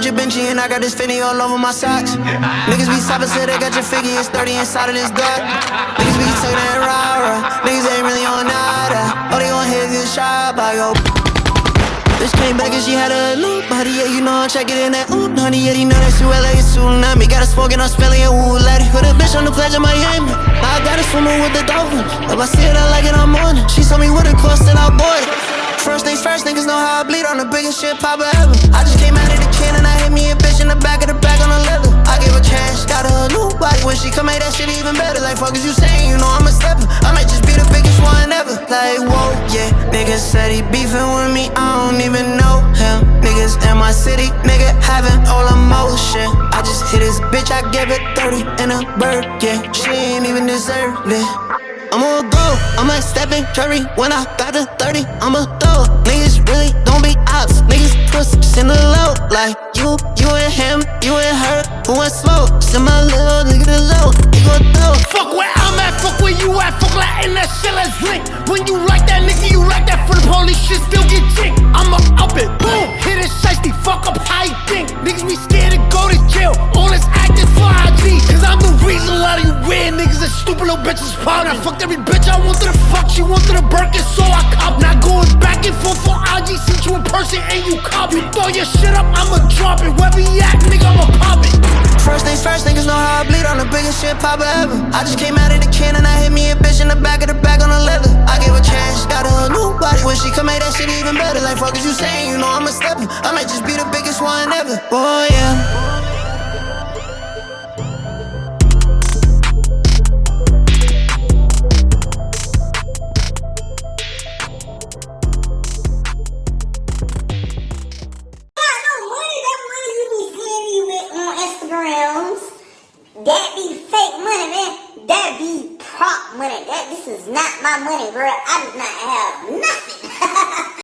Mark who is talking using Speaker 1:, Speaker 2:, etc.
Speaker 1: Givenchy and I got this Fendi all over my socks. Niggas be stopping, say they got your figure, it's 30 inside of this gut. Niggas be taking that rah-rah, niggas ain't really on nada. All they gon' hit is shot by yo. Bitch came back and she had a loop body, yeah, you know I'm checking in that ooh, honey, yeah, you know that's ULA, it's tsunami. Got a smoking, I'm spilling it, ooh, let it. Put a bitch on the pledge of Miami. I got it swimming with the dolphins. If I see it, I like it, I'm on it. She told me what it cost and I bought it. First things first, niggas know how I bleed on the biggest shit papa ever. I just came out of the can and I hit me a bitch in the back of the bag on the leather. I gave her cash, got her a new body. When she come make that shit even better. Like fuck is you saying, you know I'm a stepper. I might just be the biggest one ever. Like whoa, yeah. Niggas said he beefing with me, I don't even know him. Niggas in my city, nigga having all emotion. I just hit this bitch, I gave it 30 in a bird, yeah. She ain't even deserve it. I'ma go, I'm like Stephen Curry. When I got the 30, I'ma throw. Niggas really don't be ops. Niggas pussies in the low. Like you and him, you and her. Who wants smoke? Send my little nigga to low. He gon' throw.
Speaker 2: Fuck where I'm at, fuck where you at. Fuck like in that shit, let's link. When you like that nigga, you like that. For the police shit, still get jinked. I'ma up it, boom, hit it shiesty. Fuck up how you think. Niggas be scared to go to jail. All this acting for IG. Cause I'm the reason a lot of you weird niggas and stupid little bitches proud. I fucked every bitch I wanted to fuck. She wanted a Birkin, so I cop. Not going back and forth for IG. See you in person and you cop. You throw your shit up, I'ma drop it. Wherever you at, nigga, I'ma pop it.
Speaker 1: First things first, niggas know how I bleed on the biggest shit papa ever. I just came out of the can and I hit me a bitch in the back of the bag on the leather. I gave her cash, got her a new body. When she come make that shit even better. Like fuck is you saying, you know I'm a stepper. I might just be the biggest one ever. Oh yeah.
Speaker 3: That be fake money, man. That be prop money. This is not my money, bro. I do not have nothing.